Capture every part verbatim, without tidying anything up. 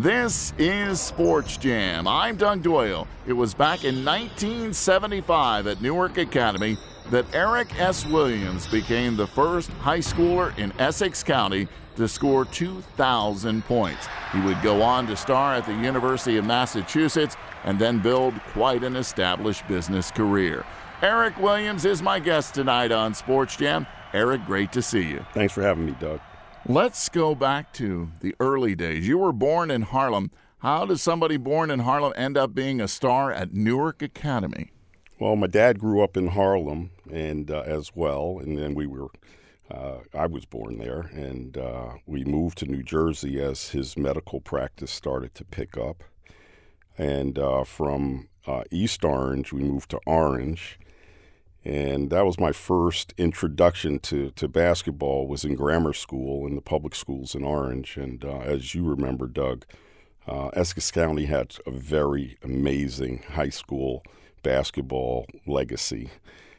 This is Sports Jam. I'm Doug Doyle. It was back in nineteen seventy-five at Newark Academy that Eric S. Williams became the first high schooler in Essex County to score two thousand points. He would go on to star at the University of Massachusetts and then build quite an established business career. Eric Williams is my guest tonight on Sports Jam. Eric, great to see you. Thanks for having me, Doug. Let's go back to the early days. You were born in Harlem. How does somebody born in Harlem end up being a star at Newark Academy? Well, my dad grew up in Harlem and uh, as well, and then we were, uh, I was born there, and uh, we moved to New Jersey as his medical practice started to pick up. And uh, from uh, East Orange, we moved to Orange. And that was my first introduction to, to basketball, was in grammar school in the public schools in Orange. And uh, as you remember, Doug, uh, Essex County had a very amazing high school basketball legacy.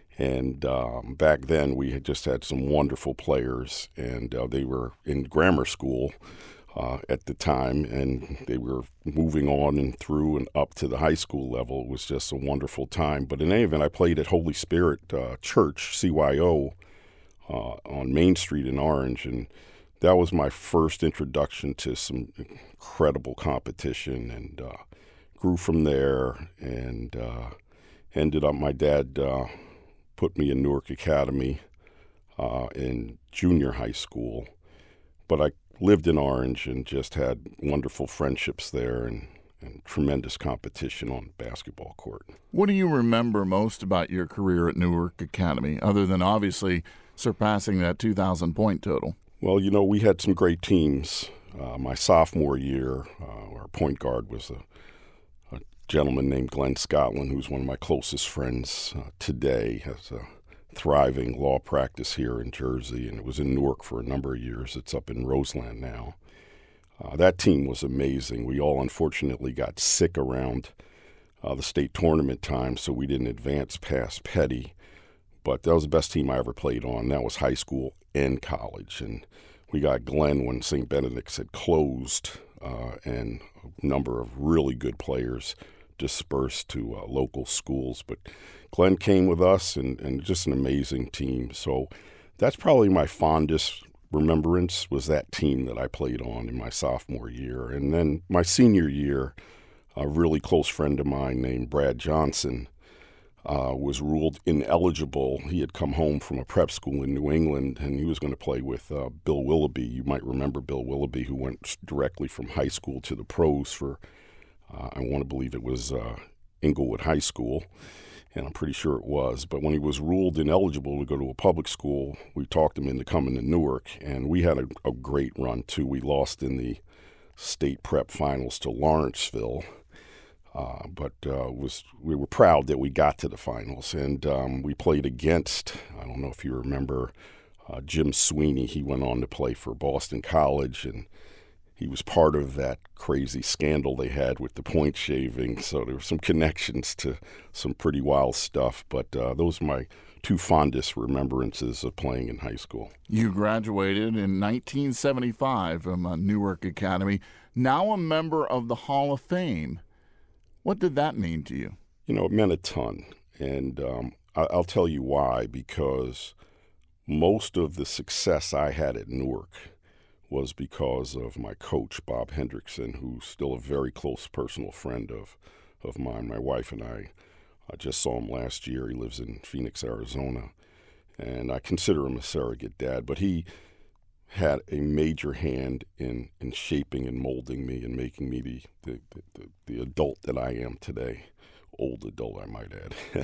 And um, back then we had just had some wonderful players, and uh, they were in grammar school uh, at the time, and they were moving on and through and up to the high school level. It was just a wonderful time. But in any event, I played at Holy Spirit uh, Church, C Y O, uh, on Main Street in Orange, and that was my first introduction to some incredible competition, and uh, grew from there, and uh, ended up, my dad uh, put me in Newark Academy uh, in junior high school. But I lived in Orange and just had wonderful friendships there, and, and tremendous competition on the basketball court. What do you remember most about your career at Newark Academy, other than obviously surpassing that two thousand point total? Well, you know, we had some great teams. Uh, my sophomore year, uh, our point guard was a, a gentleman named Glenn Scotland, who's one of my closest friends uh, today, has a thriving law practice here in Jersey, and it was in Newark for a number of years. It's up in Roseland now. Uh, that team was amazing. We all unfortunately got sick around uh, the state tournament time, so we didn't advance past Petty. But that was the best team I ever played on. That was high school and college. And we got Glenn when Saint Benedict's had closed, uh, and a number of really good players dispersed to uh, local schools. But Glenn came with us, and, and just an amazing team. So that's probably my fondest remembrance, was that team that I played on in my sophomore year. And then my senior year, a really close friend of mine named Brad Johnson uh, was ruled ineligible. He had come home from a prep school in New England, and he was going to play with uh, Bill Willoughby. You might remember Bill Willoughby, who went directly from high school to the pros for, uh, I want to believe it was uh, Inglewood High School. And I'm pretty sure it was. But when he was ruled ineligible to go to a public school, we talked him into coming to Newark, and we had a, a great run, too. We lost in the state prep finals to Lawrenceville, uh, but uh, was we were proud that we got to the finals. And um, we played against, I don't know if you remember, uh, Jim Sweeney. He went on to play for Boston College, and he was part of that crazy scandal they had with the point shaving, so there were some connections to some pretty wild stuff. But uh, those are my two fondest remembrances of playing in high school. You graduated in nineteen seventy-five from uh, Newark Academy, now a member of the Hall of Fame. What did that mean to you? You know, it meant a ton, and um, I- I'll tell you why, because most of the success I had at Newark was because of my coach, Bob Hendrickson, who's still a very close personal friend of, of mine. My wife and I, I just saw him last year. He lives in Phoenix, Arizona, and I consider him a surrogate dad. But he had a major hand in, in shaping and molding me and making me the, the, the, the adult that I am today. Old adult, I might add.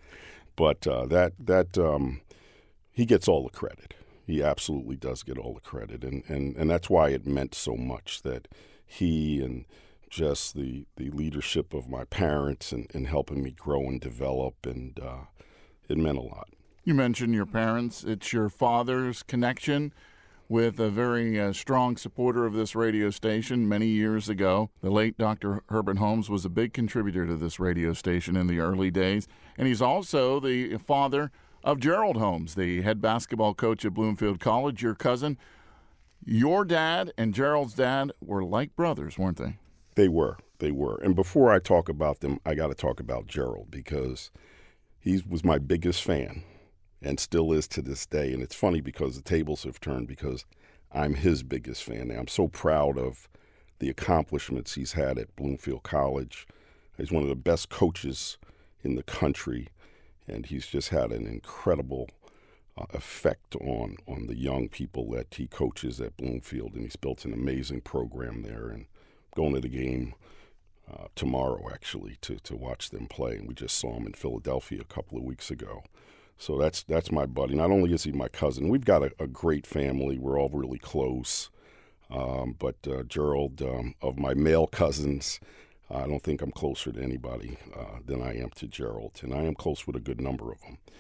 But uh, that, that um, he gets all the credit. He absolutely does get all the credit, and, and, and that's why it meant so much that he and just the the leadership of my parents and, and helping me grow and develop, and uh, it meant a lot. You mentioned your parents. It's your father's connection with a very uh, strong supporter of this radio station many years ago. The late Doctor Herbert Holmes was a big contributor to this radio station in the early days, and he's also the father of Gerald Holmes, the head basketball coach at Bloomfield College, your cousin. Your dad and Gerald's dad were like brothers, weren't they? They were. They were. And before I talk about them, I got to talk about Gerald because he was my biggest fan and still is to this day. And it's funny because the tables have turned because I'm his biggest fan. And I'm so proud of the accomplishments he's had at Bloomfield College. He's one of the best coaches in the country, and he's just had an incredible uh, effect on, on the young people that he coaches at Bloomfield. And he's built an amazing program there. And going to the game uh, tomorrow, actually, to, to watch them play. And we just saw him in Philadelphia a couple of weeks ago. So that's that's my buddy. Not only is he my cousin, we've got a, a great family. We're all really close. Um, but uh, Gerald, um, of my male cousins, I don't think I'm closer to anybody uh, than I am to Gerald. And I am close with a good number of them.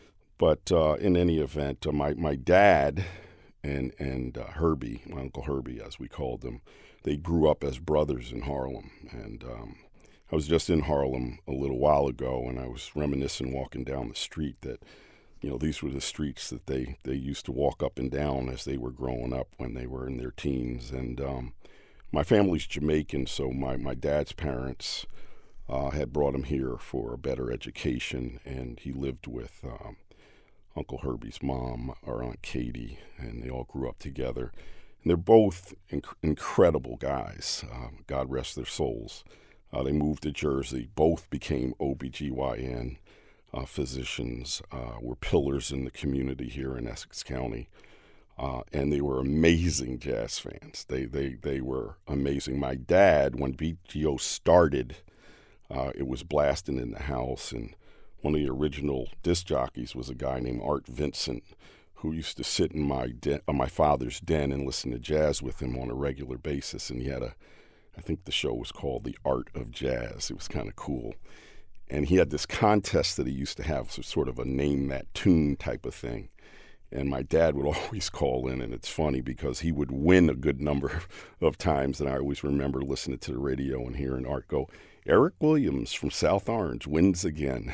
But uh, in any event, uh, my, my dad and, and uh, Herbie, my Uncle Herbie, as we called him, they grew up as brothers in Harlem. And um, I was just in Harlem a little while ago, and I was reminiscing walking down the street that, you know, these were the streets that they, they used to walk up and down as they were growing up when they were in their teens. And um, my family's Jamaican, so my, my dad's parents uh, had brought him here for a better education, and he lived with um, Uncle Herbie's mom, or Aunt Katie, and they all grew up together. And they're both inc- incredible guys. Uh, God rest their souls. Uh, they moved to Jersey. Both became O B G Y N uh, physicians, uh, were pillars in the community here in Essex County. Uh, and they were amazing jazz fans. They they they were amazing. My dad, when B G O started, uh, it was blasting in the house. And one of the original disc jockeys was a guy named Art Vincent, who used to sit in my den, uh, my father's den and listen to jazz with him on a regular basis. And he had a I think the show was called The Art of Jazz. It was kind of cool. And he had this contest that he used to have, so sort of a name that tune type of thing. And my dad would always call in, and it's funny because he would win a good number of times. And I always remember listening to the radio and hearing Art go, Eric Williams from South Orange wins again.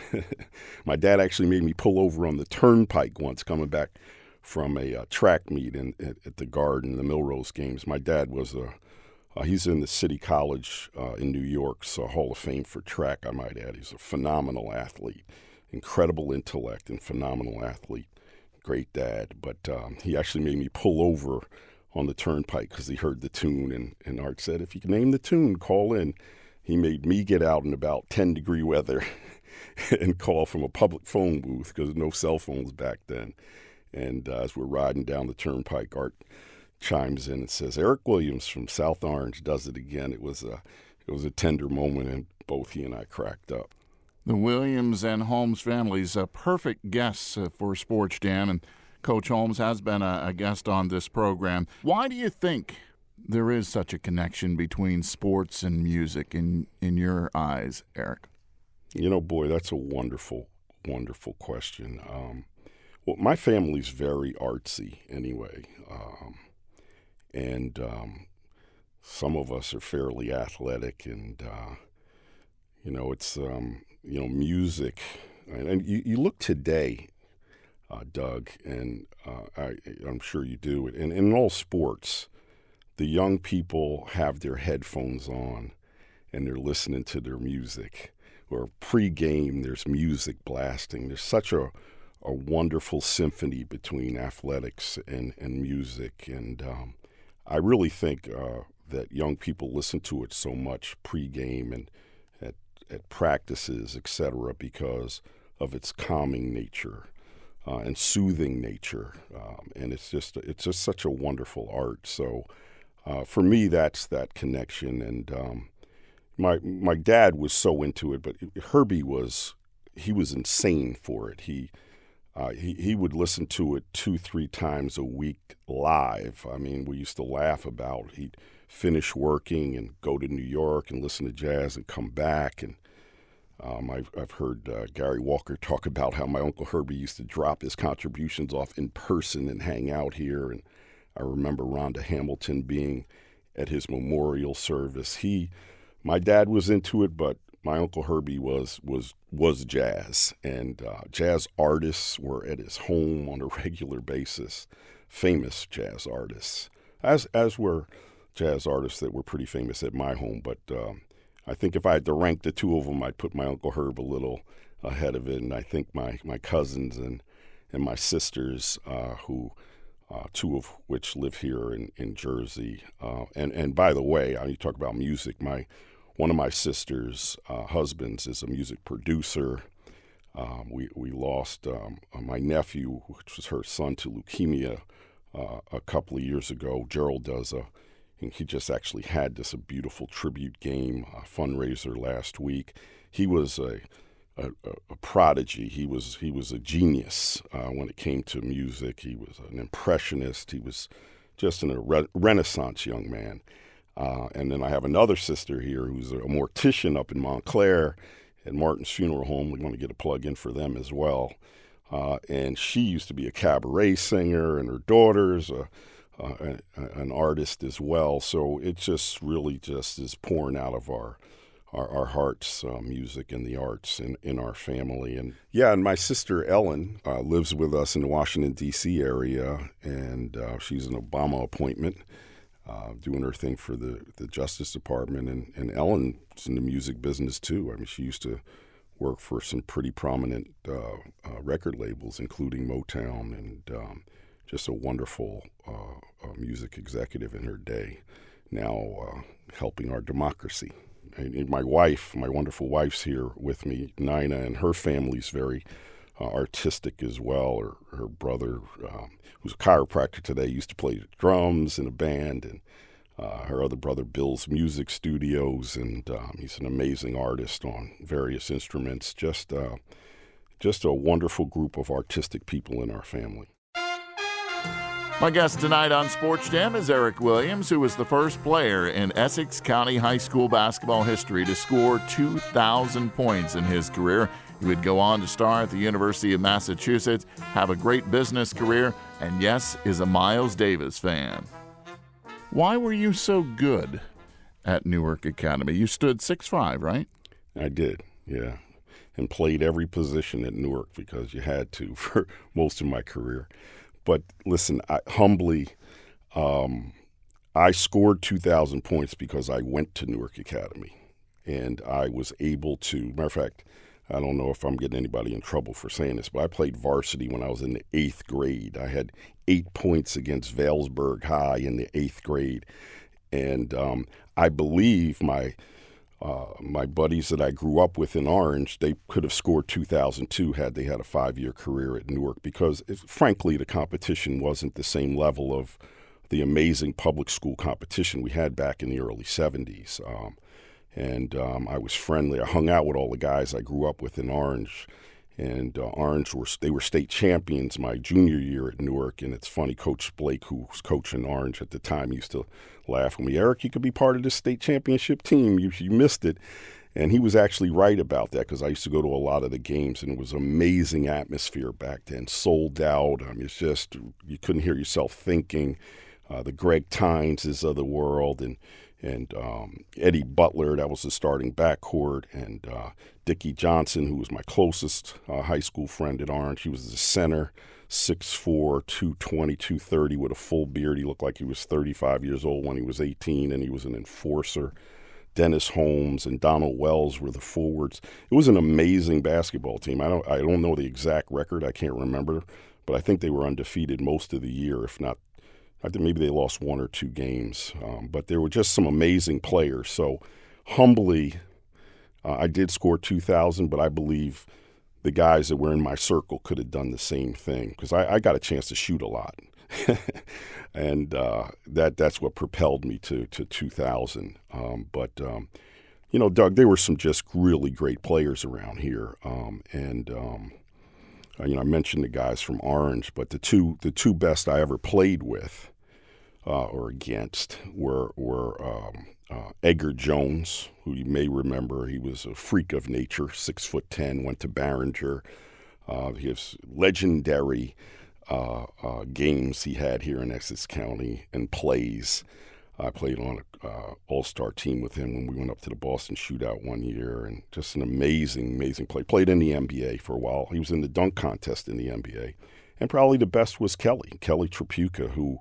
My dad actually made me pull over on the turnpike once coming back from a uh, track meet in, at, at the Garden, the Milrose games. My dad was a Uh, he's in the City College uh, in New York's uh, Hall of Fame for track, I might add. He's a phenomenal athlete, incredible intellect and phenomenal athlete, great dad. But um, he actually made me pull over on the turnpike because he heard the tune, and, and Art said, if you can name the tune, call in. He made me get out in about ten degree weather and call from a public phone booth because no cell phones back then. And uh, as we're riding down the turnpike, Art chimes in and says, Eric Williams from South Orange does it again. It was a, it was a tender moment, and both he and I cracked up. The Williams and Holmes families, a perfect guests uh, for Sports Jam, and Coach Holmes has been a, a guest on this program. Why do you think there is such a connection between sports and music in, in your eyes, Eric? You know, boy, that's a wonderful, wonderful question. Um, well, my family's very artsy anyway. Um, And um, some of us are fairly athletic, and uh, you know, it's um, you know, music. And, and you, you look today, uh, Doug, and uh, I, I'm sure you do. And, and in all sports, the young people have their headphones on, and they're listening to their music. Or pre-game, there's music blasting. There's such a a wonderful symphony between athletics and and music, and um, I really think uh, that young people listen to it so much pregame and at, at practices, et cetera, because of its calming nature uh, and soothing nature. Um, and it's just it's just such a wonderful art. So uh, for me, that's that connection. And um, my my dad was so into it, but Herbie was he was insane for it. He Uh, he, he would listen to it two, three times a week live. I mean, we used to laugh about he'd finish working and go to New York and listen to jazz and come back. And um, I've, I've heard uh, Gary Walker talk about how my Uncle Herbie used to drop his contributions off in person and hang out here. And I remember Rhonda Hamilton being at his memorial service. He, my dad was into it, but my Uncle Herbie was was was jazz, and uh, jazz artists were at his home on a regular basis, famous jazz artists, as as were jazz artists that were pretty famous at my home. But um, I think if I had to rank the two of them, I'd put my Uncle Herb a little ahead of it. And I think my, my cousins and, and my sisters, uh, who uh, two of which live here in, in Jersey. Uh, and, and by the way, you talk about music, my one of my sister's uh, husbands is a music producer. Um, we, we lost um, my nephew, which was her son, to leukemia uh, a couple of years ago. Gerald does a, and he just actually had this a beautiful tribute game uh, fundraiser last week. He was a, a, a prodigy. He was he was a genius uh, when it came to music. He was an impressionist. He was just an, a re- renaissance young man. Uh, and then I have another sister here who's a mortician up in Montclair at Martin's Funeral Home. We want to get a plug in for them as well. Uh, and she used to be a cabaret singer, and her daughter's a, uh, a, an artist as well. So it just really just is pouring out of our our, our hearts, uh, music and the arts in, in our family. And yeah, and my sister Ellen uh, lives with us in the Washington, D C area, and uh, she's an Obama appointment. Uh, doing her thing for the, the Justice Department. And, and Ellen's in the music business, too. I mean, she used to work for some pretty prominent uh, uh, record labels, including Motown, and um, just a wonderful uh, uh, music executive in her day, now uh, helping our democracy. And, and my wife, my wonderful wife's here with me, Nina, and her family's very uh, artistic as well. Her, her brother, um, who's a chiropractor today, used to play drums in a band, and uh, her other brother builds music studios, and um, he's an amazing artist on various instruments. Just, uh, just a wonderful group of artistic people in our family. My guest tonight on Sports Jam is Eric Williams, who was the first player in Essex County High School basketball history to score two thousand points in his career. He would go on to star at the University of Massachusetts, have a great business career, and yes, is a Miles Davis fan. Why were you so good at Newark Academy? You stood six five, right? I did, yeah, and played every position at Newark because you had to for most of my career. But listen, I, humbly, um, I scored two thousand points because I went to Newark Academy, and I was able to, matter of fact, I don't know if I'm getting anybody in trouble for saying this, but I played varsity when I was in the eighth grade. I had eight points against Vailsburg High in the eighth grade. And um, I believe my uh, my buddies that I grew up with in Orange, they could have scored two thousand two had they had a five-year career at Newark, because, it, frankly, the competition wasn't the same level of the amazing public school competition we had back in the early seventies. Um, And um, I was friendly. I hung out with all the guys I grew up with in Orange. And uh, Orange, were they were state champions my junior year at Newark. And it's funny, Coach Blake, who was coaching Orange at the time, used to laugh at me. Eric, you could be part of the state championship team. You, you missed it. And he was actually right about that, because I used to go to a lot of the games, and it was an amazing atmosphere back then, sold out. I mean, it's just, you couldn't hear yourself thinking. Uh, the Greg Tyneses of the world, and and um, Eddie Butler, that was the starting backcourt, and uh, Dickie Johnson, who was my closest uh, high school friend at Orange. He was the center, six four, two twenty, two thirty, with a full beard. He looked like he was thirty-five years old when he was eighteen, and he was an enforcer. Dennis Holmes and Donald Wells were the forwards. It was an amazing basketball team. I don't, I don't know the exact record. I can't remember, but I think they were undefeated most of the year, if not, I think maybe they lost one or two games, um, but there were just some amazing players. So humbly, uh, I did score two thousand, but I believe the guys that were in my circle could have done the same thing, because I, I got a chance to shoot a lot. and uh, that that's what propelled me to, to two thousand. Um, but, um, you know, Doug, there were some just really great players around here. Um, and, um, uh, you know, I mentioned the guys from Orange, but the two the two best I ever played with Uh, or against were were um, uh, Edgar Jones, who you may remember. He was a freak of nature, six foot ten, went to Barringer. Uh, he has legendary uh, uh, games he had here in Essex County and plays. I played on an uh, all-star team with him when we went up to the Boston Shootout one year, and just an amazing, amazing play. Played in the N B A for a while. He was in the dunk contest in the N B A. And probably the best was Kelly, Kelly Tripucka, who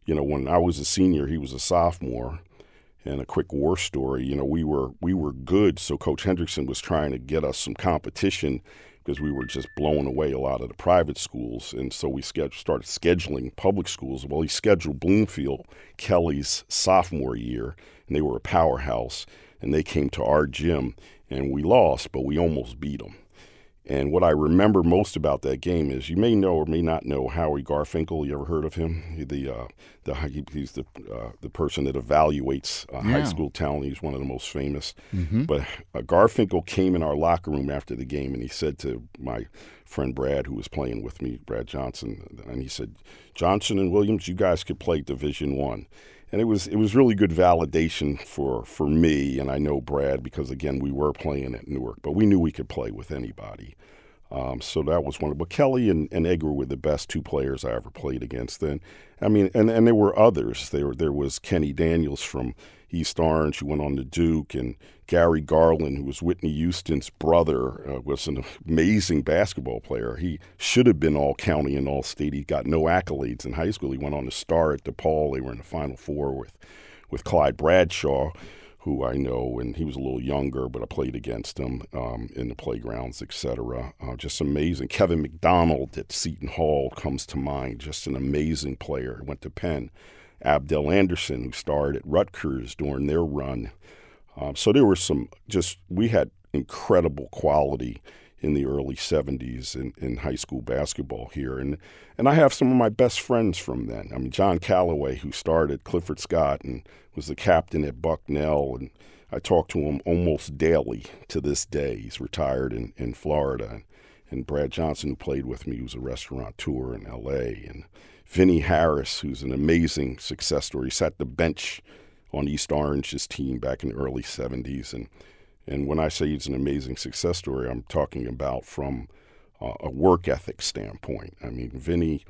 you know, when I was a senior, he was a sophomore. And a quick war story, you know, we were we were good, so Coach Hendrickson was trying to get us some competition because we were just blowing away a lot of the private schools. And so we ske- started scheduling public schools. Well, he scheduled Bloomfield, Kelly's sophomore year, and they were a powerhouse. And they came to our gym, and we lost, but we almost beat them. And what I remember most about that game is, you may know or may not know Howie Garfinkel. You ever heard of him? He, the uh, the he's the uh, the person that evaluates uh, yeah. high school talent. He's one of the most famous. Mm-hmm. But uh, Garfinkel came in our locker room after the game, and he said to my friend Brad, who was playing with me, Brad Johnson, and he said, "Johnson and Williams, you guys could play Division One." And it was it was really good validation for, for me, and I know Brad, because, again, we were playing at Newark, but we knew we could play with anybody. Um, so that was one of – but Kelly and, and Edgar were the best two players I ever played against then. I mean, and, and there were others. There, there was Kenny Daniels from East Orange, who went on to Duke, and Gary Garland, who was Whitney Houston's brother, uh, was an amazing basketball player. He should have been all-county and all-state. He got no accolades in high school. He went on to star at DePaul. They were in the Final Four with, with Clyde Bradshaw, who I know, and he was a little younger, but I played against him um, in the playgrounds, et cetera. Uh, just amazing. Kevin McDonald at Seton Hall comes to mind, just an amazing player. Went to Penn. Abdel Anderson, who starred at Rutgers during their run. Um, so there were some just – we had incredible quality in the early seventies in, in high school basketball here. And and I have some of my best friends from then. I mean, John Calloway, who started Clifford Scott and was the captain at Bucknell, and I talk to him almost daily to this day. He's retired in, in Florida. And, and Brad Johnson, who played with me, who's a restaurateur in L A, and Vinnie Harris, who's an amazing success story. He sat the bench on East Orange's team back in the early seventies. And and when I say he's an amazing success story, I'm talking about from uh, a work ethic standpoint. I mean, Vinnie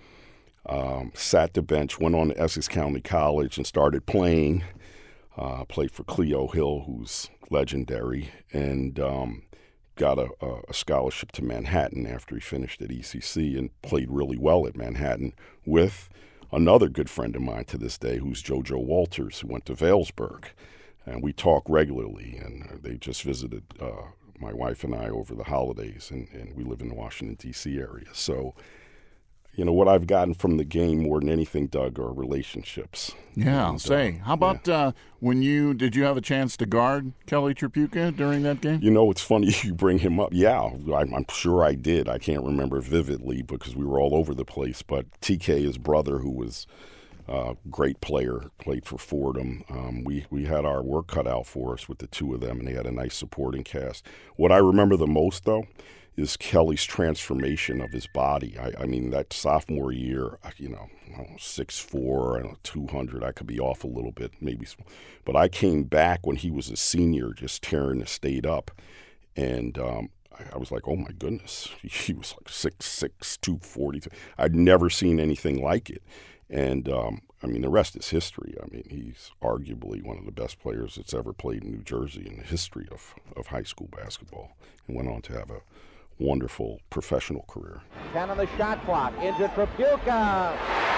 um, sat the bench, went on to Essex County College and started playing, uh, played for Cleo Hill, who's legendary, and um, got a, a scholarship to Manhattan after he finished at E C C and played really well at Manhattan with another good friend of mine to this day, who's JoJo Walters, who went to Vailsburg. And we talk regularly, and they just visited uh, my wife and I over the holidays, and, and we live in the Washington, D C area. So, you know, what I've gotten from the game more than anything, Doug, are relationships. Yeah, I'll and, say. Uh, How about yeah. uh, when you – did you have a chance to guard Kelly Tripucka during that game? You know, it's funny you bring him up. Yeah, I'm, I'm sure I did. I can't remember vividly because we were all over the place. But T K, his brother, who was – Uh, great player, played for Fordham. Um, we, we had our work cut out for us with the two of them, and they had a nice supporting cast. What I remember the most, though, is Kelly's transformation of his body. I, I mean, that sophomore year, you know, six foot four, I don't know, two hundred. I could be off a little bit, maybe. But I came back when he was a senior, just tearing the state up. And um, I, I was like, oh, my goodness. He was like six six, two forty. I'd never seen anything like it. And, um, I mean, the rest is history. I mean, he's arguably one of the best players that's ever played in New Jersey in the history of, of high school basketball, and went on to have a wonderful professional career. ten on the shot clock. Into Tripucka.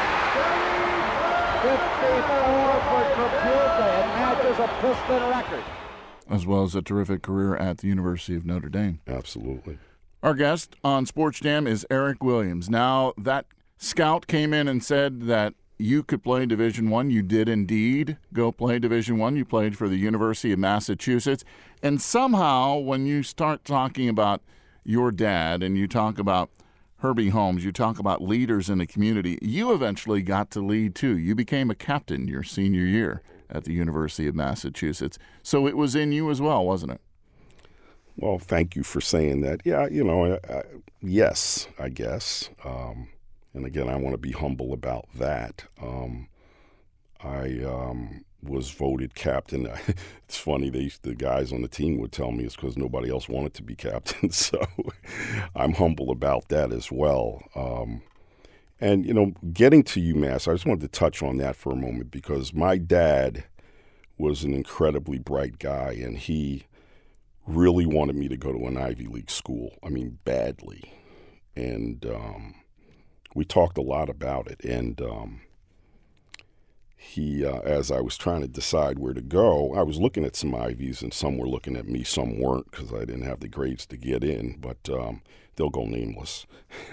fifty-four for Tripucka. It matches a Piston record. As well as a terrific career at the University of Notre Dame. Absolutely. Our guest on Sports Jam is Eric Williams. Now, that scout came in and said that you could play Division One. You did indeed go play Division One. You played for the University of Massachusetts. And somehow, when you start talking about your dad and you talk about Herbie Holmes, you talk about leaders in the community, you eventually got to lead too. You became a captain your senior year at the University of Massachusetts. So it was in you as well, wasn't it? Well, thank you for saying that. Yeah, you know, I, I, yes, I guess. Um, And again, I want to be humble about that. Um, I um, was voted captain. It's funny, they, the guys on the team would tell me it's because nobody else wanted to be captain. So I'm humble about that as well. Um, and, you know, getting to UMass, I just wanted to touch on that for a moment because my dad was an incredibly bright guy, and he really wanted me to go to an Ivy League school. I mean, badly. And um we talked a lot about it, and um, he, uh, as I was trying to decide where to go, I was looking at some Ivies, and some were looking at me, some weren't, because I didn't have the grades to get in, but um, they'll go nameless.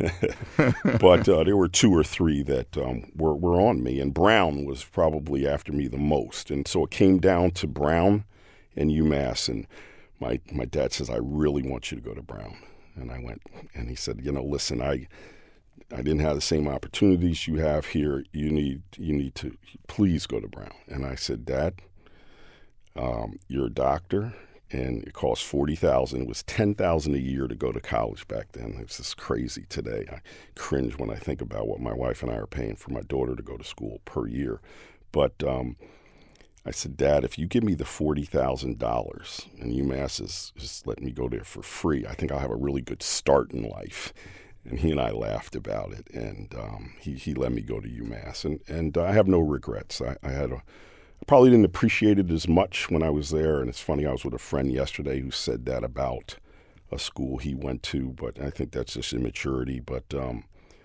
But uh, there were two or three that um, were, were on me, and Brown was probably after me the most. And so it came down to Brown and UMass, and my, my dad says, I really want you to go to Brown. And I went, and he said, you know, listen, I... I didn't have the same opportunities you have here. You need you need to please go to Brown. And I said, Dad, um, you're a doctor, and it costs forty thousand dollars. It was ten thousand dollars a year to go to college back then. It's just crazy today. I cringe when I think about what my wife and I are paying for my daughter to go to school per year. But um, I said, Dad, if you give me the forty thousand dollars and UMass is just letting me go there for free, I think I'll have a really good start in life. And he and I laughed about it, and um, he, he let me go to UMass. And, and I have no regrets. I, I had a, I probably didn't appreciate it as much when I was there. And it's funny, I was with a friend yesterday who said that about a school he went to, but I think that's just immaturity. But um,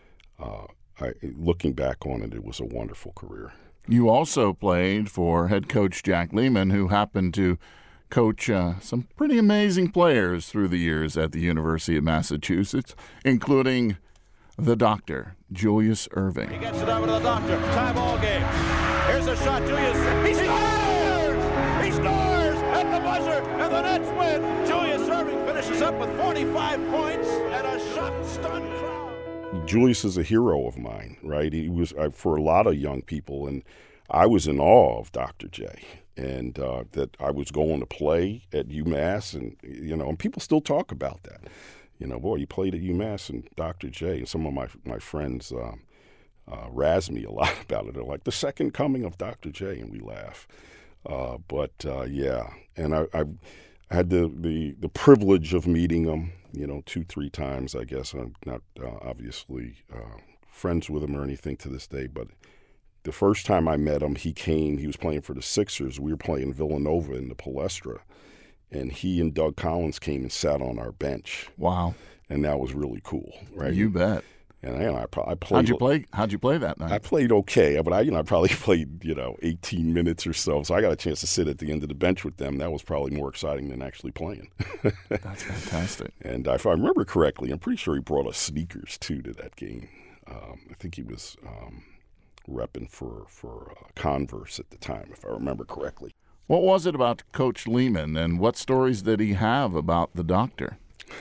uh, I, looking back on it, it was a wonderful career. You also played for head coach Jack Lehman, who happened to coach uh, some pretty amazing players through the years at the University of Massachusetts, including the doctor, Julius Erving. He gets it over to the doctor. Tie ball game. Here's a shot. Julius. He scores! He scores at the buzzer, and the Nets win. Julius Erving finishes up with forty-five points and a shocked, stunned crowd. Julius is a hero of mine, right? He was uh, for a lot of young people, and I was in awe of Doctor J. And uh, that I was going to play at UMass, and you know, and people still talk about that. You know, boy, you played at UMass and Doctor J. And some of my my friends uh, uh, razz me a lot about it. They're like, the second coming of Doctor J, and we laugh. Uh, but uh, yeah, and I, I had the, the the privilege of meeting him, you know, two three times. I guess I'm not uh, obviously uh, friends with him or anything to this day, but. The first time I met him, he came, he was playing for the Sixers. We were playing Villanova in the Palestra. And he and Doug Collins came and sat on our bench. Wow. And that was really cool, right? You bet. And I, I, I played. How'd you play? How'd you play that night? I played okay, but I, you know, I probably played, you know, eighteen minutes or so. So I got a chance to sit at the end of the bench with them. That was probably more exciting than actually playing. That's fantastic. And if I remember correctly, I'm pretty sure he brought us sneakers too to that game. Um, I think he was. Um, repping for, for uh, Converse at the time, if I remember correctly. What was it about Coach Lehman, and what stories did he have about the doctor?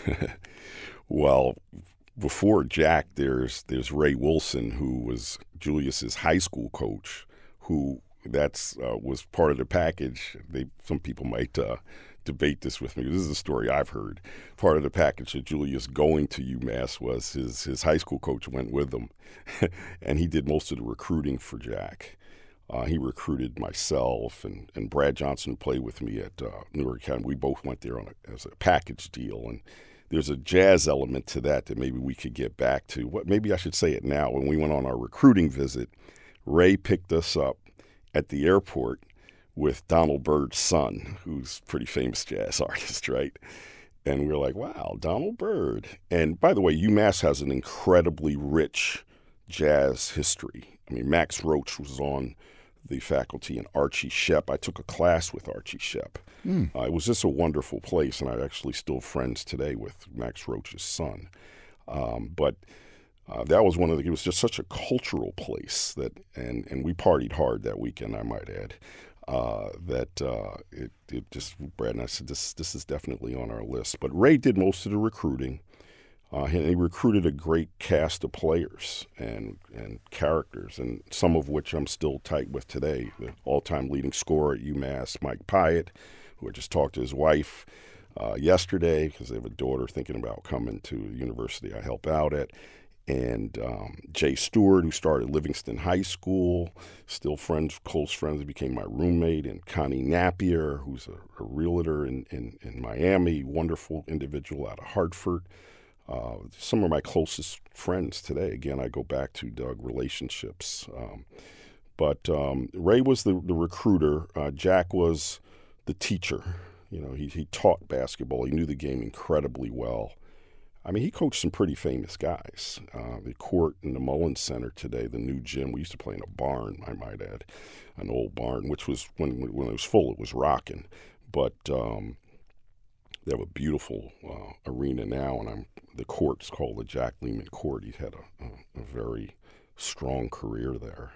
Well, before Jack, there's there's Ray Wilson, who was Julius's high school coach, who that's uh, was part of the package. They some people might uh, debate this with me. This is a story I've heard. Part of the package of Julius going to UMass was his his high school coach went with him, and he did most of the recruiting for Jack. Uh, he recruited myself and, and Brad Johnson, who played with me at uh, Newark Academy. We both went there on a, as a package deal, and there's a jazz element to that that maybe we could get back to. What maybe I should say it now. When we went on our recruiting visit, Ray picked us up at the airport with Donald Byrd's son, who's a pretty famous jazz artist, right? And we were like, wow, Donald Byrd. And by the way, UMass has an incredibly rich jazz history. I mean, Max Roach was on the faculty and Archie Shepp. I took a class with Archie Shepp. Mm. Uh, it was just a wonderful place, and I'm actually still friends today with Max Roach's son. Um, but uh, that was one of the, it was just such a cultural place that, and, and we partied hard that weekend, I might add. Uh, that uh, it, it just, Brad and I said, this this is definitely on our list. But Ray did most of the recruiting. Uh, he, he recruited a great cast of players and and characters, and some of which I'm still tight with today. The all-time leading scorer at UMass, Mike Pyatt, who I just talked to his wife uh, yesterday because they have a daughter thinking about coming to the university I help out at. And um, Jay Stewart, who started Livingston High School, still friends, close friends, became my roommate, and Connie Napier, who's a, a realtor in, in, in Miami, wonderful individual out of Hartford. Uh, some of my closest friends today. Again, I go back to Doug relationships. Um, but um, Ray was the, the recruiter. Uh, Jack was the teacher. You know, he, he taught basketball. He knew the game incredibly well. I mean, he coached some pretty famous guys. Uh, the court in the Mullins Center today, the new gym, we used to play in a barn, I might add, an old barn, which was, when, when it was full, it was rocking. But um, they have a beautiful uh, arena now, and I'm, the court's called the Jack Lehman Court. He had a, a, a very strong career there.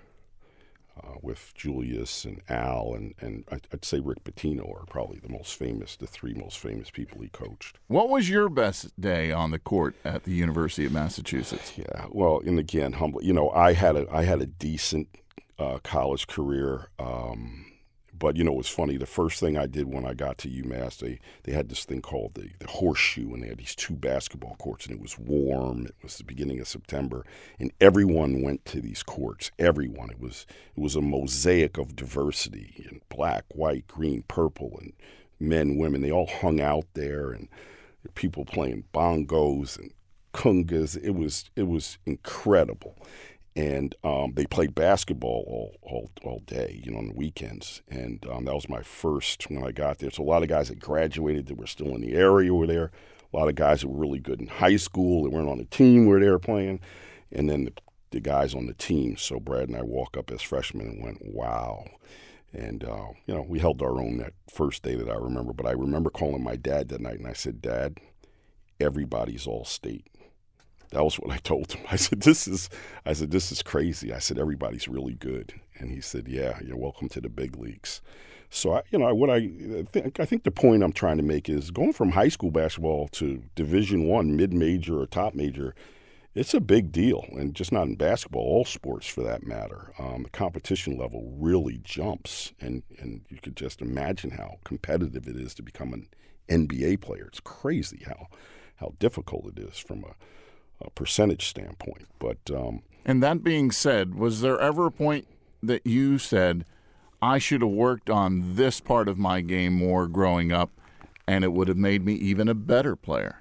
Uh, with Julius and Al and, and I'd say Rick Pitino are probably the most famous, the three most famous people he coached. What was your best day on the court at the University of Massachusetts? Yeah, well, and again, humble. You know, I had a I had a decent uh, college career. Um, But, you know, it was funny. The first thing I did when I got to UMass, they, they had this thing called the, the horseshoe, and they had these two basketball courts, and it was warm. It was the beginning of September, and everyone went to these courts. Everyone. It was it was a mosaic of diversity, and black, white, green, purple, and men, women. They all hung out there, and people playing bongos and congas. It was it was incredible. And um, they played basketball all, all all day, you know, on the weekends. And um, that was my first when I got there. So a lot of guys that graduated that were still in the area were there. A lot of guys that were really good in high school that weren't on the team were there playing. And then the, the guys on the team. So Brad and I walk up as freshmen and went, wow. And, uh, you know, we held our own that first day that I remember. But I remember calling my dad that night, and I said, Dad, everybody's all state. That was what I told him. I said, "This is," I said, "This is crazy." I said, "Everybody's really good," and he said, "Yeah, you're welcome to the big leagues." So, I, you know, what I think, I think the point I'm trying to make is going from high school basketball to Division One, mid-major or top major. It's a big deal, and just not in basketball, all sports for that matter. Um, the competition level really jumps, and and you could just imagine how competitive it is to become an N B A player. It's crazy how how difficult it is from a a percentage standpoint. But um, and that being said, was there ever a point that you said, I should have worked on this part of my game more growing up, and it would have made me even a better player?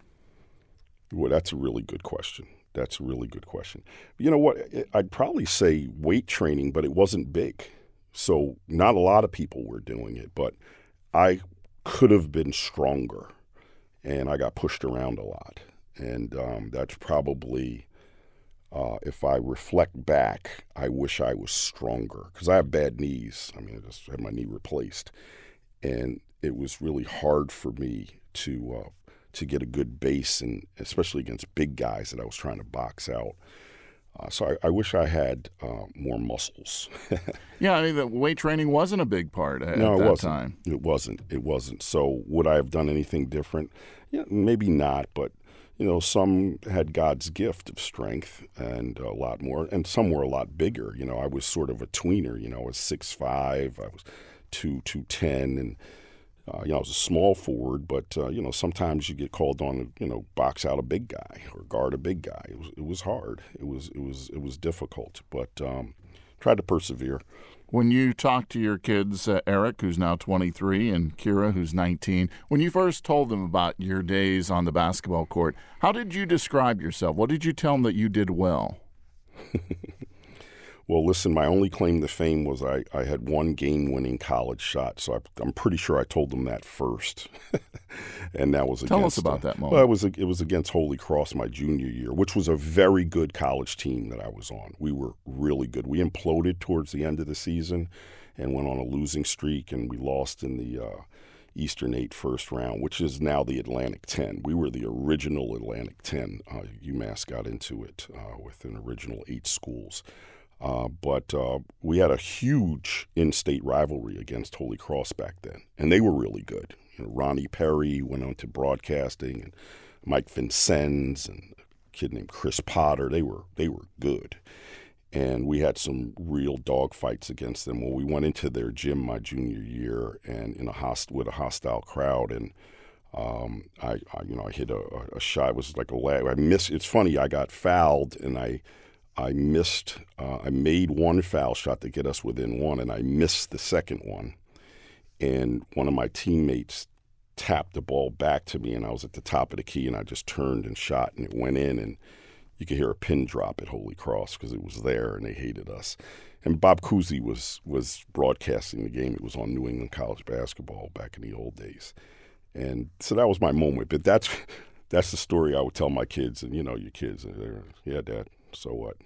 Well, that's a really good question. That's a really good question. You know what? I'd probably say weight training, but it wasn't big. So not a lot of people were doing it, but I could have been stronger, and I got pushed around a lot. And um, that's probably, uh, if I reflect back, I wish I was stronger because I have bad knees. I mean, I just had my knee replaced. And it was really hard for me to uh, to get a good base, and especially against big guys that I was trying to box out. Uh, so I, I wish I had uh, more muscles. Yeah, I mean, the weight training wasn't a big part at, no, at it that wasn't. time. It wasn't. It wasn't. So would I have done anything different? Yeah, maybe not, but you know, some had God's gift of strength and a lot more, and some were a lot bigger. You know, I was sort of a tweener. You know, I was six five, I was two two ten, and uh, you know, I was a small forward. But uh, you know, sometimes you get called on to you know box out a big guy or guard a big guy. It was it was hard. It was it was it was difficult, but um, tried to persevere. When you talk to your kids, uh, Eric, who's now twenty-three, and Kira, who's nineteen, when you first told them about your days on the basketball court, how did you describe yourself? What did you tell them that you did well? Well, listen, my only claim to fame was I, I had one game-winning college shot, so I, I'm pretty sure I told them that first. And that was Tell against, us about uh, that moment. Well, it was, it was against Holy Cross my junior year, which was a very good college team that I was on. We were really good. We imploded towards the end of the season and went on a losing streak, and we lost in the uh, Eastern eight first round, which is now the Atlantic ten. We were the original Atlantic ten. Uh, UMass got into it uh, with an original eight schools. Uh, but uh, we had a huge in-state rivalry against Holy Cross back then, and they were really good. You know, Ronnie Perry went on to broadcasting, and Mike Vincennes and a kid named Chris Potter. They were they were good, and we had some real dog fights against them. Well, we went into their gym my junior year, and in a host with a hostile crowd, and um, I, I you know I hit a, a shot. It was like a lag. I missed. It's funny. I got fouled, and I. I missed, uh, I made one foul shot to get us within one, and I missed the second one. And one of my teammates tapped the ball back to me, and I was at the top of the key, and I just turned and shot, and it went in, and you could hear a pin drop at Holy Cross because it was there, and they hated us. And Bob Cousy was, was broadcasting the game. It was on New England College Basketball back in the old days. And so that was my moment. But that's that's the story I would tell my kids, and you know, your kids, they're, yeah, Dad, so what?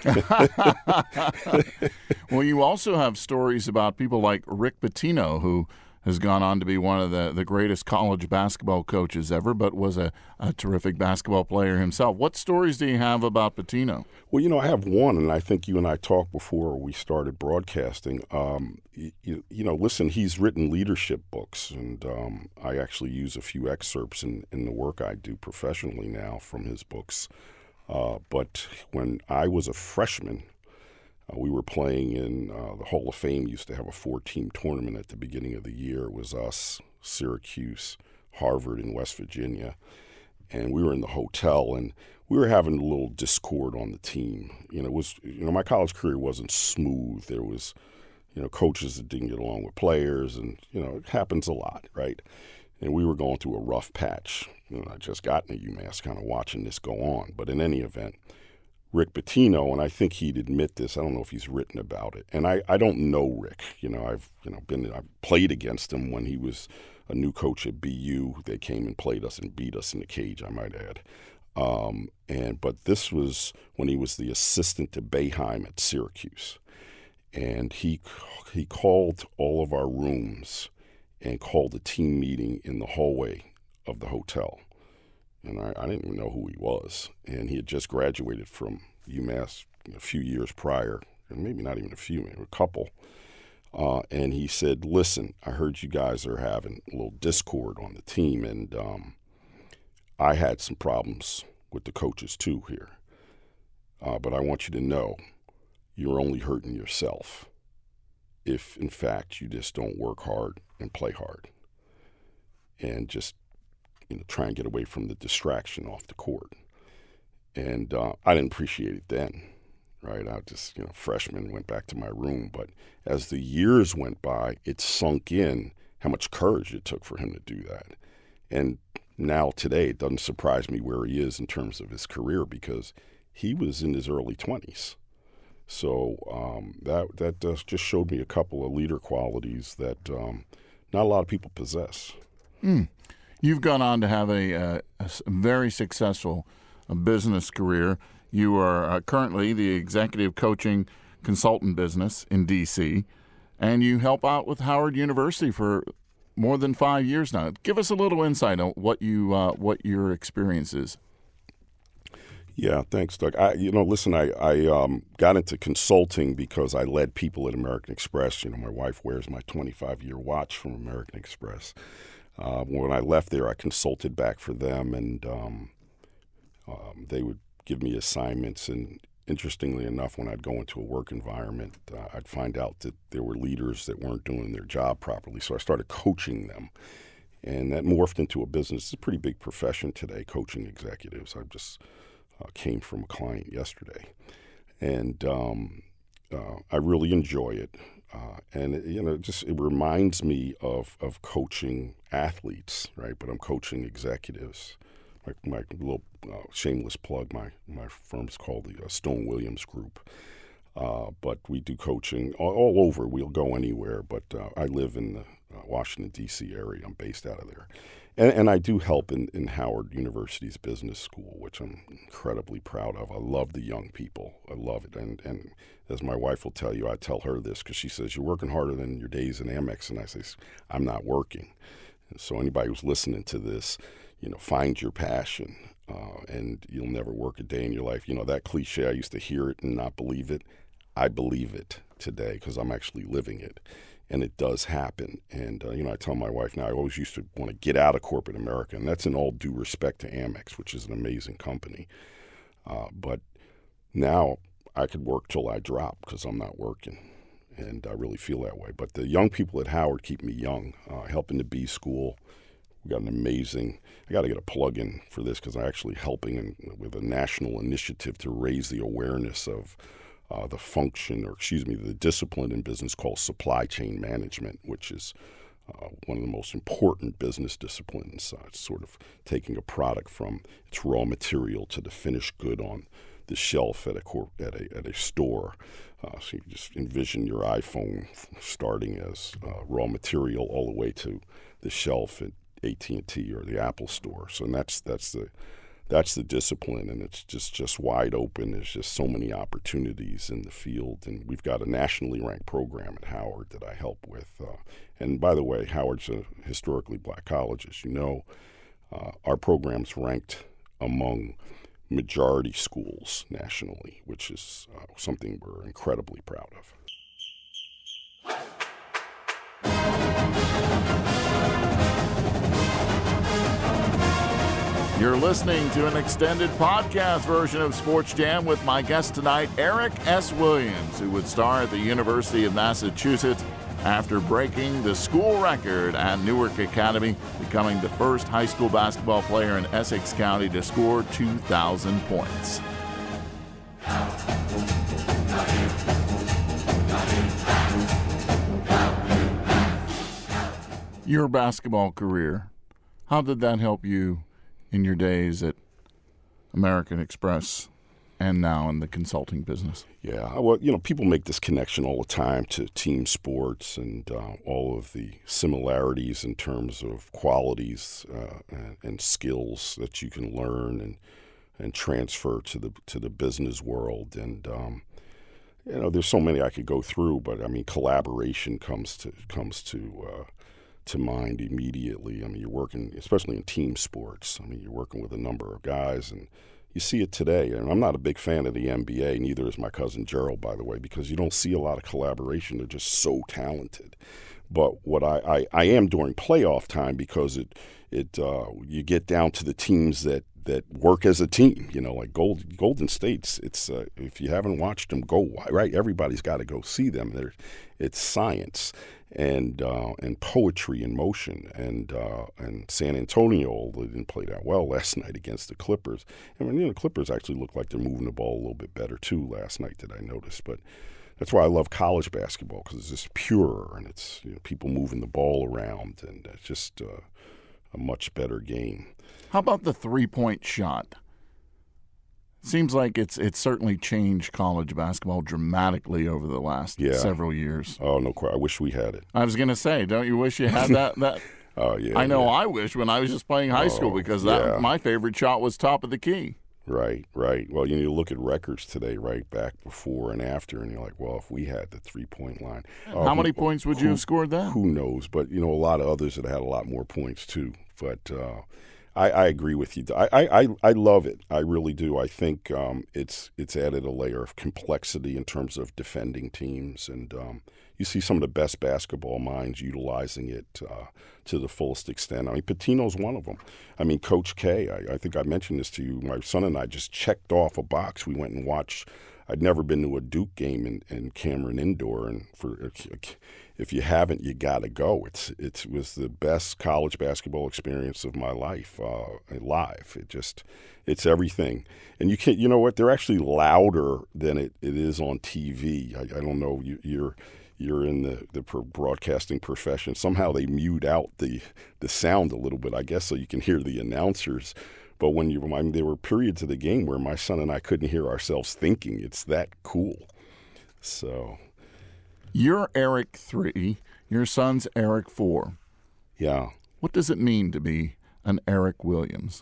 Well, you also have stories about people like Rick Pitino, who has gone on to be one of the, the greatest college basketball coaches ever, but was a, a terrific basketball player himself. What stories do you have about Pitino? Well, you know, I have one, and I think you and I talked before we started broadcasting. Um, you, you know, listen, he's written leadership books, and um, I actually use a few excerpts in, in the work I do professionally now from his books. Uh, but when I was a freshman, Uh, we were playing in uh, the Hall of Fame. Used to have a four-team tournament at the beginning of the year. It was us, Syracuse, Harvard, and West Virginia. And we were in the hotel, and we were having a little discord on the team. You know, it was you know my college career wasn't smooth. There was, you know, coaches that didn't get along with players, and you know, it happens a lot, right? And we were going through a rough patch. You know, I just got into UMass, kind of watching this go on. But in any event, Rick Pitino, and I think he'd admit this. I don't know if he's written about it, and I, I don't know Rick. You know, I've you know been I've played against him when he was a new coach at B U. They came and played us and beat us in the cage, I might add. Um, and but this was when he was the assistant to Boeheim at Syracuse, and he he called all of our rooms and called a team meeting in the hallway of the hotel. And I, I didn't even know who he was. And he had just graduated from UMass a few years prior, and maybe not even a few, maybe a couple. Uh, and he said, listen, I heard you guys are having a little discord on the team, and um, I had some problems with the coaches too here. Uh, but I want you to know you're only hurting yourself if, in fact, you just don't work hard and play hard and just you know, try and get away from the distraction off the court. And uh, I didn't appreciate it then, right? I just, you know, freshman, went back to my room. But as the years went by, it sunk in how much courage it took for him to do that. And now today, it doesn't surprise me where he is in terms of his career because he was in his early twenties. So um, that, that does, just showed me a couple of leader qualities that um, not a lot of people possess. Mm. You've gone on to have a, uh, a very successful uh, business career. You are uh, currently the executive coaching consultant business in D C, and you help out with Howard University for more than five years now. Give us a little insight on what you uh, what your experience is. Yeah, thanks, Doug. I, you know, listen, I, I um, got into consulting because I led people at American Express. You know, my wife wears my twenty-five-year watch from American Express. Uh, when I left there, I consulted back for them, and um, um, they would give me assignments. And interestingly enough, when I'd go into a work environment, uh, I'd find out that there were leaders that weren't doing their job properly. So I started coaching them, and that morphed into a business. It's a pretty big profession today, coaching executives. I just uh, came from a client yesterday, and um, uh, I really enjoy it. Uh, and it, you know, just it reminds me of of coaching athletes, right? But I'm coaching executives. My, my little uh, shameless plug. My my firm's called the uh, Stone Williams Group. Uh, but we do coaching all, all over. We'll go anywhere. But uh, I live in the uh, Washington D C area. I'm based out of there, and, and I do help in, in Howard University's business school, which I'm incredibly proud of. I love the young people. I love it, and and. As my wife will tell you, I tell her this because she says, you're working harder than your days in Amex. And I say, I'm not working. And so anybody who's listening to this, you know, find your passion uh, and you'll never work a day in your life. You know, that cliche, I used to hear it and not believe it. I believe it today because I'm actually living it. And it does happen. And, uh, you know, I tell my wife now, I always used to want to get out of corporate America. And that's in all due respect to Amex, which is an amazing company. Uh, but now, I could work till I drop because I'm not working, and I really feel that way. But the young people at Howard keep me young, uh, helping the B School. We got an amazing – I got to get a plug-in for this because I'm actually helping in, with a national initiative to raise the awareness of uh, the function or, excuse me, the discipline in business called supply chain management, which is uh, one of the most important business disciplines. Uh, it's sort of taking a product from its raw material to the finished good on the shelf at a corp, at a at a store. Uh, so you just envision your iPhone starting as uh, raw material all the way to the shelf at, A T and T or the Apple Store. So and that's that's the that's the discipline, and it's just just wide open. There's just so many opportunities in the field, and we've got a nationally ranked program at Howard that I help with. Uh, and by the way, Howard's a historically black college, as you know. Uh, our program's ranked among majority schools nationally, which is uh, something we're incredibly proud of. You're listening to an extended podcast version of Sports Jam with my guest tonight, Eric S. Williams, who would star at the University of Massachusetts after breaking the school record at Newark Academy, becoming the first high school basketball player in Essex County to score two thousand points. Your basketball career, how did that help you in your days at American Express and now in the consulting business? Yeah, well, you know, people make this connection all the time to team sports and uh, all of the similarities in terms of qualities uh, and, and skills that you can learn and and transfer to the to the business world. And um, you know, there's so many I could go through, but I mean, collaboration comes to comes to uh, to mind immediately. I mean, you're working, especially in team sports. I mean, you're working with a number of guys, and you see it today. And I'm not a big fan of the N B A, neither is my cousin Gerald, by the way, because you don't see a lot of collaboration. They're just so talented. But what I, I, I am during playoff time, because it it uh, you get down to the teams that, that work as a team. You know, like Gold, Golden State's. It's uh, if you haven't watched them, go right. Everybody's got to go see them. They're, it's science and uh, and poetry in motion. And uh, and San Antonio, although they didn't play that well last night against the Clippers. I mean, you know, the Clippers actually look like they're moving the ball a little bit better too last night, that I noticed. But that's why I love college basketball, because it's just pure, and it's, you know, people moving the ball around, and it's just uh, a much better game. How about the three-point shot? Seems like it's it's certainly changed college basketball dramatically over the last yeah. several years. Oh, no, I wish we had it. I was going to say, don't you wish you had that? that? Oh, yeah. I know yeah. I wish when I was just playing high oh, school, because that yeah. my favorite shot was top of the key. Right, right. Well, you know, you look at records today, right, back before and after, and you're like, well, if we had the three-point line. Uh, How many who, points would who, you have scored then? Who knows? But, you know, a lot of others that had a lot more points, too. But uh, I, I agree with you. I, I, I love it. I really do. I think um, it's it's added a layer of complexity in terms of defending teams, and um, you see some of the best basketball minds utilizing it uh, to the fullest extent. I mean, Pitino's one of them. I mean, Coach K, I, I think I mentioned this to you. My son and I just checked off a box. We went and watched. I'd never been to a Duke game in, in Cameron Indoor, and for if you haven't, you got to go. It's it was the best college basketball experience of my life, uh, live. It just it's everything, and you can't. You know what? They're actually louder than it, it is on T V. I, I don't know. You, you're. You're in the, the broadcasting profession. Somehow they mute out the the sound a little bit, I guess, so you can hear the announcers. But when you, I mean, there were periods of the game where my son and I couldn't hear ourselves thinking. It's that cool. So, you're Eric three. Your son's Eric four. Yeah. What does it mean to be an Eric Williams?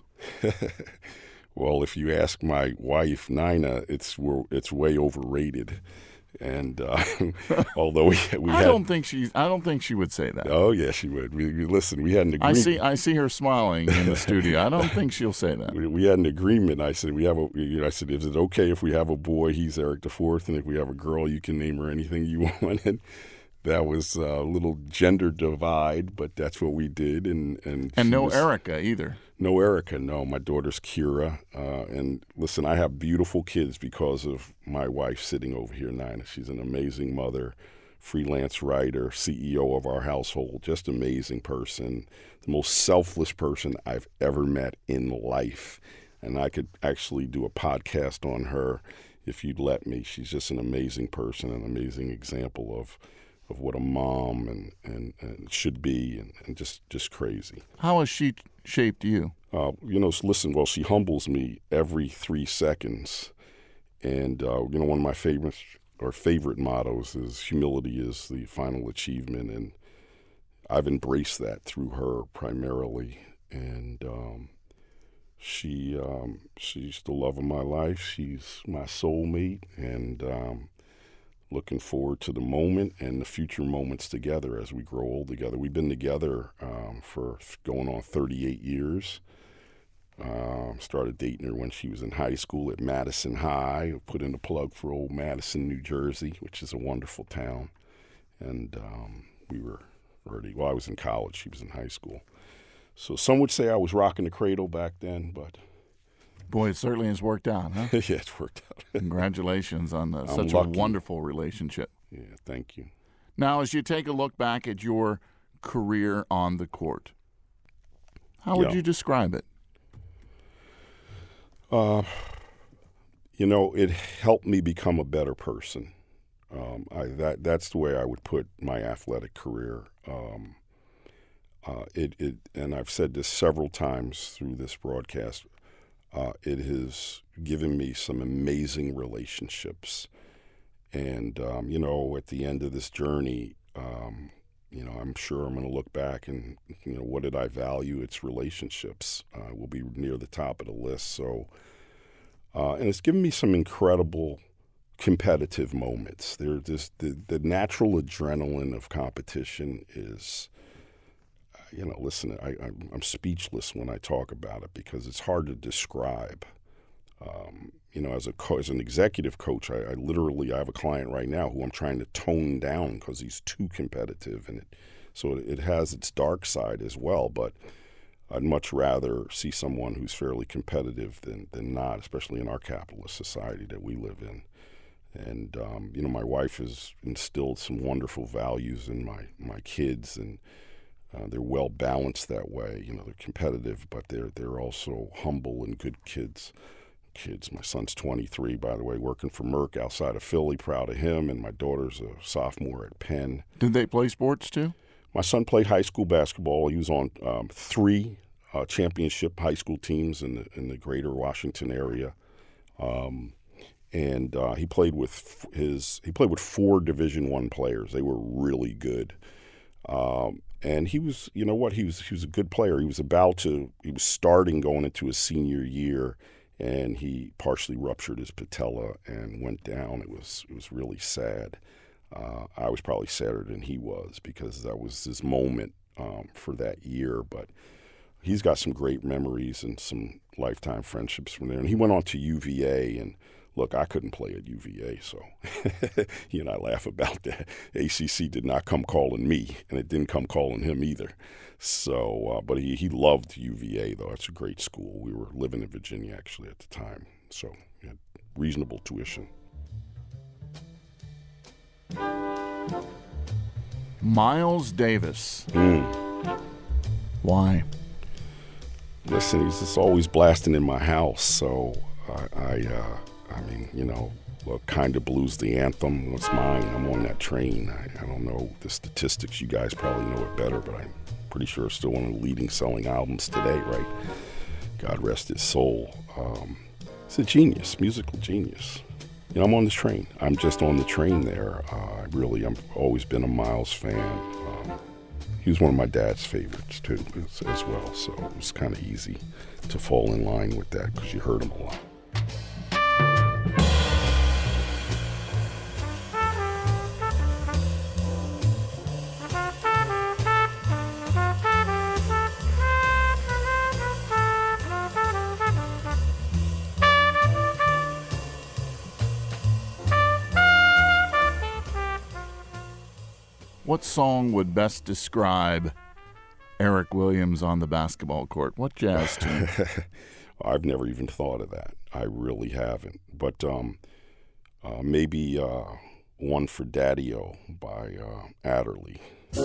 Well, if you ask my wife Nina, it's it's way overrated. And uh, although we, we I had, don't think she, I don't think she would say that. Oh yeah, she would. We, we listen. We had an agreement. I see, I see her smiling in the studio. I don't think she'll say that. We, we had an agreement. I said we have a. You know, I said, is it okay if we have a boy? He's Eric the fourth, and if we have a girl, you can name her anything you want. And that was a little gender divide, but that's what we did. And and and no was, Erica either. No Erica, no. My daughter's Kira. Uh, and listen, I have beautiful kids because of my wife sitting over here, Nina. She's an amazing mother, freelance writer, C E O of our household, just amazing person, the most selfless person I've ever met in life. And I could actually do a podcast on her if you'd let me. She's just an amazing person, an amazing example of of what a mom and, and, and should be, and, and just, just crazy. How has she shaped you? Uh, you know, listen, well, she humbles me every three seconds. And, uh, you know, one of my favorites or favorite mottos is humility is the final achievement. And I've embraced that through her primarily, and um, she um, she's the love of my life. She's my soulmate, and um, looking forward to the moment and the future moments together as we grow old together. We've been together um, for going on thirty-eight years. Uh, started dating her when she was in high school at Madison High. Put in a plug for old Madison, New Jersey, which is a wonderful town. And um, we were already, well, I was in college. She was in high school. So some would say I was rocking the cradle back then, but... Boy, it certainly has worked out, huh? Yeah, it's worked out. Congratulations on uh, such lucky. a wonderful relationship. Yeah, thank you. Now, as you take a look back at your career on the court, how would Yeah. you describe it? Uh, you know, it helped me become a better person. Um, I, that that's the way I would put my athletic career. Um, uh, it, it, and I've said this several times through this broadcast. Uh, it has given me some amazing relationships, and um, you know, at the end of this journey, um, you know, I'm sure I'm going to look back and, you know, what did I value? It's relationships. Uh, will be near the top of the list. So, uh, and it's given me some incredible competitive moments. There, this the, the natural adrenaline of competition is, uh, you know, listen, I, I'm, I'm speechless when I talk about it because it's hard to describe. Um, you know, as a co- as an executive coach, I, I literally I have a client right now who I'm trying to tone down because he's too competitive, and it so it, it has its dark side as well. But I'd much rather see someone who's fairly competitive than than not, especially in our capitalist society that we live in. And um, you know, my wife has instilled some wonderful values in my my kids, and uh, they're well balanced that way. You know, they're competitive, but they're they're also humble and good kids. Kids. My son's twenty-three, by the way, working for Merck outside of Philly. Proud of him. And my daughter's a sophomore at Penn. Did they play sports too? My son played high school basketball. He was on um, three uh, championship high school teams in the in the greater Washington area, um, and uh, he played with his he played with four Division One players. They were really good. Um, and he was, you know what, he was he was a good player. He was about to he was starting going into his senior year. And he partially ruptured his patella and went down. It was it was really sad. Uh, I was probably sadder than he was because that was his moment um, for that year. But he's got some great memories and some lifetime friendships from there. And he went on to U V A. And look, I couldn't play at U V A, so he and I laugh about that. A C C did not come calling me, and it didn't come calling him either. So, uh, but he, he loved U V A, though. It's a great school. We were living in Virginia, actually, at the time. So, he had reasonable tuition. Miles Davis. Mm. Why? Listen, he's just always blasting in my house. So, I, I, uh, I mean, you know, well, Kind of Blues, the anthem. What's mine? I'm on that train. I, I don't know the statistics. You guys probably know it better, but I'm pretty sure it's still one of the leading selling albums today, right? God rest his soul. Um, he's a genius, musical genius. You know, I'm on this train. I'm just on the train there. Uh, I really, I've always been a Miles fan. Um, he was one of my dad's favorites, too, as, as well. So it was kind of easy to fall in line with that because you heard him a lot. What song would best describe Eric Williams on the basketball court? What jazz tune? I've never even thought of that. I really haven't. But um, uh, maybe uh, One for Daddy-O by uh, Adderley.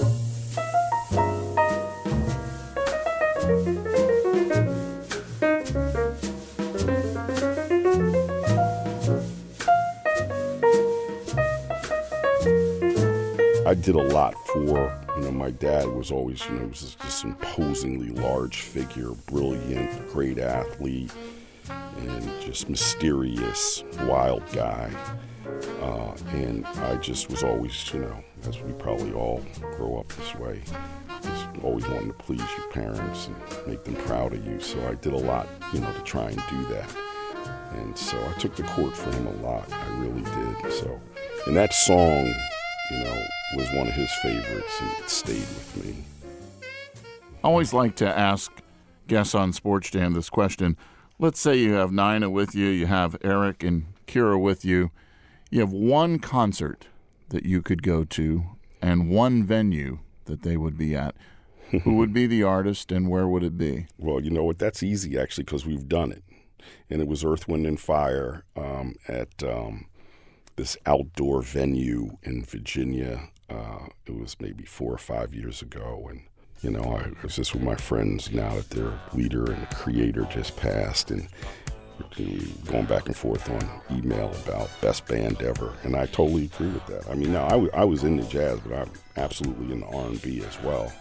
I did a lot for, you know, my dad was always, you know, he was this imposingly large figure, brilliant, great athlete, and just mysterious, wild guy. Uh, and I just was always, you know, as we probably all grow up this way, just always wanting to please your parents and make them proud of you. So I did a lot, you know, to try and do that. And so I took the court for him a lot. I really did. So, and that song, you know, was one of his favorites, and it stayed with me. I always like to ask guests on Sports Jam this question. Let's say you have Nina with you, you have Eric and Kira with you. You have one concert that you could go to and one venue that they would be at. Who would be the artist and where would it be? Well, you know what? That's easy, actually, because we've done it. And it was Earth, Wind, and Fire um, at um, this outdoor venue in Virginia. Uh, it was maybe four or five years ago. And, you know, I was just with my friends now that their leader and creator just passed. And going back and forth on email about best band ever. And I totally agree with that. I mean, now I, w- I was into jazz, but I'm absolutely into R and B as well.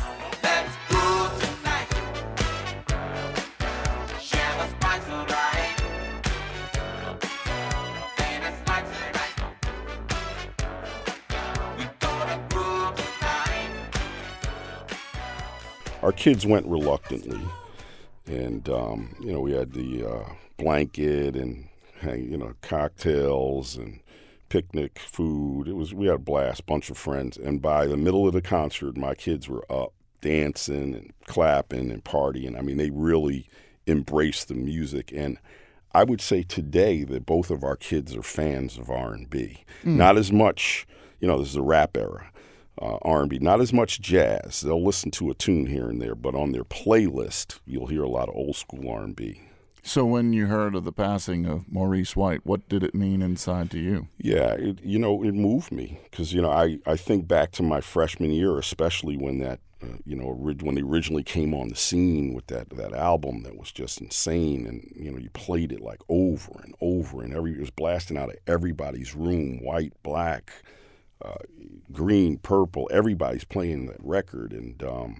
Our kids went reluctantly, and um, you know, we had the uh, blanket and you know cocktails and picnic food. It was we had a blast, bunch of friends. And by the middle of the concert, my kids were up dancing and clapping and partying. I mean, they really embraced the music. And I would say today that both of our kids are fans of R and B. Mm. Not as much, you know, this is the rap era. Uh, R and B, not as much jazz. They'll listen to a tune here and there, but on their playlist, you'll hear a lot of old school R and B. So when you heard of the passing of Maurice White, what did it mean inside to you? Yeah, it, you know, it moved me because, you know, I, I think back to my freshman year, especially when that, uh, you know, when they originally came on the scene with that, that album that was just insane. And, you know, you played it like over and over and every, it was blasting out of everybody's room, white, black, Uh, green, purple, everybody's playing that record. And um,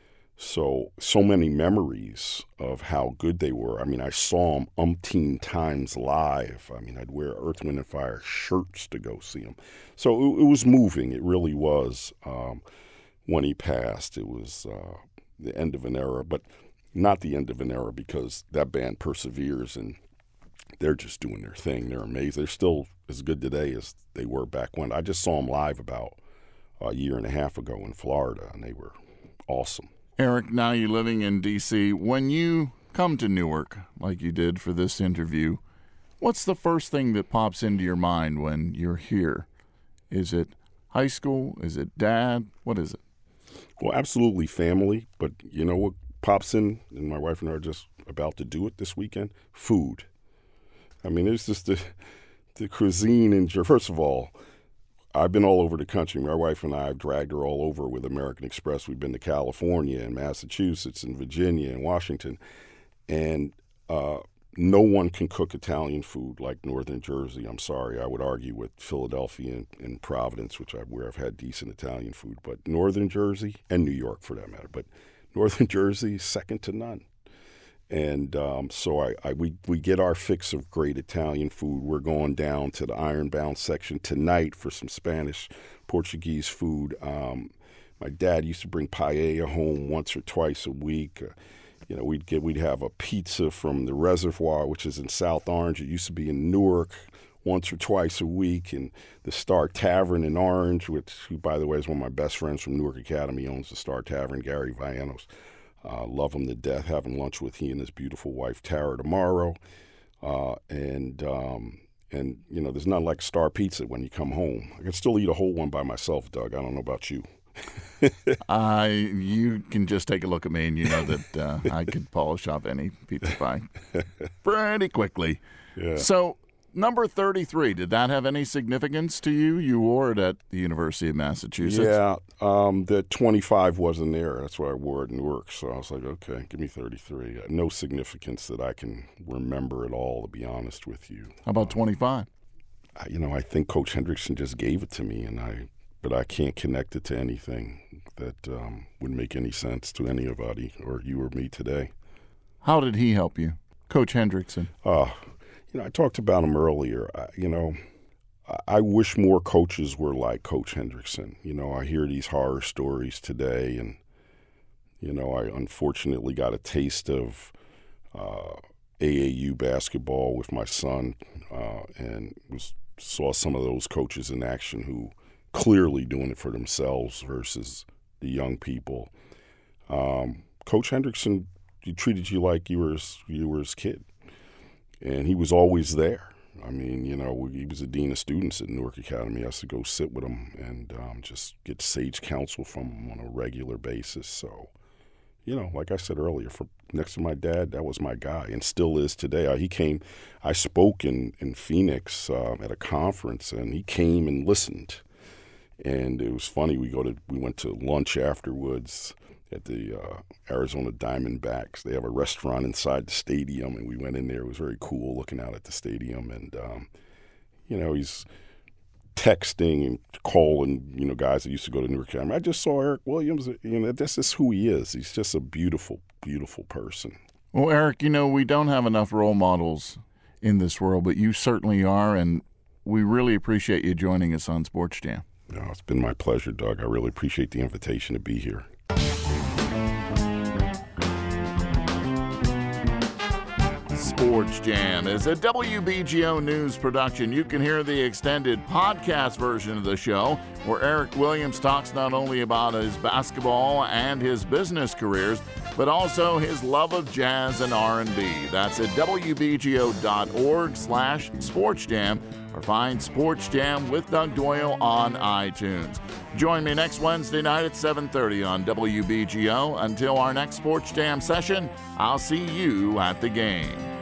so, so many memories of how good they were. I mean, I saw them umpteen times live. I mean, I'd wear Earth, Wind, and Fire shirts to go see them. So it, it was moving. It really was. Um, when he passed, it was uh, the end of an era, but not the end of an era because that band perseveres and they're just doing their thing. They're amazing. They're still as good today as they were back when. I just saw them live about a year and a half ago in Florida, and they were awesome. Eric, now you're living in D C. When you come to Newark, like you did for this interview, what's the first thing that pops into your mind when you're here? Is it high school? Is it dad? What is it? Well, absolutely family, but you know what pops in, and my wife and I are just about to do it this weekend? Food. I mean, it's just the, the cuisine. And first of all, I've been all over the country. My wife and I have dragged her all over with American Express. We've been to California and Massachusetts and Virginia and Washington. And uh, no one can cook Italian food like Northern Jersey. I'm sorry. I would argue with Philadelphia and, and Providence, which I, where I've had decent Italian food. But Northern Jersey, and New York for that matter, but Northern Jersey, second to none. And um, so I, I we we get our fix of great Italian food. We're going down to the Ironbound section tonight for some Spanish, Portuguese food. Um, my dad used to bring paella home once or twice a week. Uh, you know, we'd get we'd have a pizza from the Reservoir, which is in South Orange. It used to be in Newark, once or twice a week. And the Star Tavern in Orange, which, who by the way is one of my best friends from Newark Academy, owns the Star Tavern, Gary Vianos. Uh, love him to death. Having lunch with he and his beautiful wife Tara tomorrow, uh, and um, and you know, there's nothing like Star Pizza when you come home. I can still eat a whole one by myself, Doug. I don't know about you. I you can just take a look at me and you know that uh, I could polish off any pizza pie pretty quickly. Yeah. So number thirty-three, did that have any significance to you? You wore it at the University of Massachusetts. Yeah, um, the twenty-five wasn't there. That's why I wore it in Newark. So I was like, okay, give me thirty-three. No significance that I can remember at all, to be honest with you. How about twenty-five? Um, you know, I think Coach Hendrickson just gave it to me, and I, but I can't connect it to anything that um, would make any sense to anybody or you or me today. How did he help you, Coach Hendrickson? Uh, You know, I talked about him earlier. I, you know, I wish more coaches were like Coach Hendrickson. You know, I hear these horror stories today, and, you know, I unfortunately got a taste of uh, A A U basketball with my son uh, and was saw some of those coaches in action who clearly doing it for themselves versus the young people. Um, Coach Hendrickson, he treated you like you were his, you were his kid, and he was always there. I mean, you know, he was a dean of students at Newark Academy. I used to go sit with him and um, just get sage counsel from him on a regular basis. So, you know, like I said earlier, for next to my dad, that was my guy and still is today. I, he came, I spoke in, in Phoenix uh, at a conference, and he came and listened. And it was funny, we go to we went to lunch afterwards at the uh, Arizona Diamondbacks. They have a restaurant inside the stadium, and we went in there. It was very cool looking out at the stadium. And, um, you know, he's texting and calling, you know, guys that used to go to Newark Academy. I just saw Eric Williams. You know, that's just who he is. He's just a beautiful, beautiful person. Well, Eric, you know, we don't have enough role models in this world, but you certainly are, and we really appreciate you joining us on Sports Jam. No, it's been my pleasure, Doug. I really appreciate the invitation to be here. Sports Jam is a W B G O News production. You can hear the extended podcast version of the show, where Eric Williams talks not only about his basketball and his business careers, but also his love of jazz and R and B. That's at W B G O dot org slash Sports Jam, or find Sports Jam with Doug Doyle on iTunes. Join me next Wednesday night at seven thirty on W B G O. Until our next Sports Jam session, I'll see you at the game.